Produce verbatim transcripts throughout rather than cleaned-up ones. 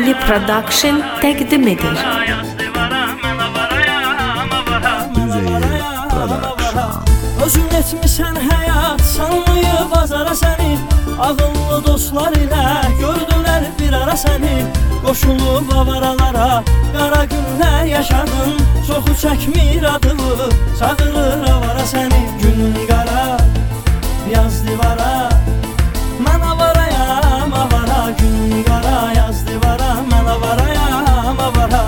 Ali Production təqdim edir. Üzeyir Production. Özün etmişsən həyat, sanmayıb azara səni. Ağıllı dostlar ilə gördülər bir ara səni. Qoşulub avaralara, qara günlər yaşadın. Çoxu çəkmir adını, çağırır avara səni. Gün qara, yaz divara, mən avarayam avara. Gün qara, yaz divara, mən avarayam avara.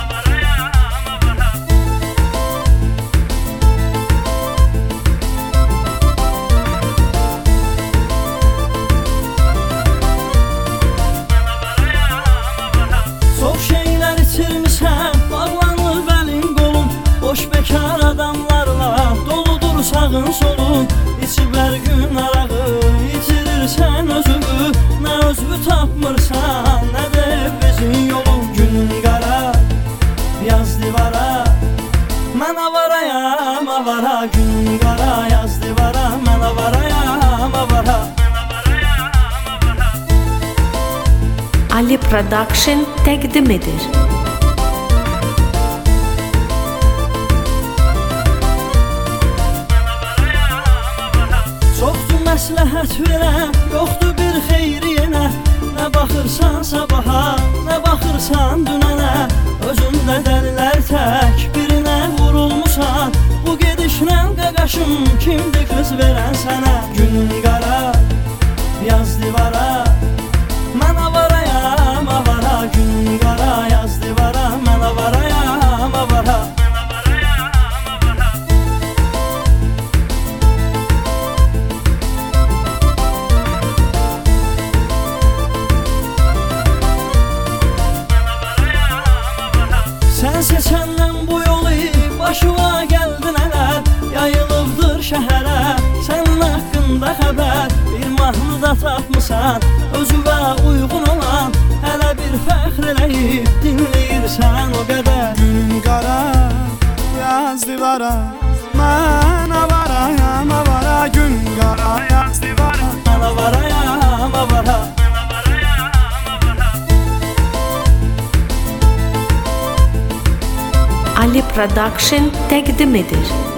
Çox şeylər içirmişəm, bağlanıb əlin qolun. Boş bekar adamlarla doludur sağın solun. İçib hər gün arağı, itirirsən özünü. Nə özünü tapmırsan, nə də bizim yolun. Gün qara, yaz divara, mən avarayam avara. Gün qara, yaz divara, mən avarayam avara. Ali Production təqdim edir. Çoxdur məsləhət verən, yoxdur bir xeyri yenə. Nə baxırsan sabaha, nə baxırsan dünənə. Özündə dəlilər tək, birinə vurulmusan. Bu gedişlə qaqaşım, kimdir qız verən sənə? Gün qara, yaz divara, mən avarayam avara. Gün qara, yaz divara, mən avarayam avara. Sən seçəndən bu yolu başıma gəldin ələr. Yayılıbdır şəhərə, sənin haqqında xəbər. Bir mahnı da tapmısan, özüvə uyğun olan. Hələ bir fəxr eləyib dinləyirsən o qədər. Gün qara, yaz divara, mən avarayam avara. Gün qara, yaz divara, mən avarayam avara. Ali Production təqdim edir.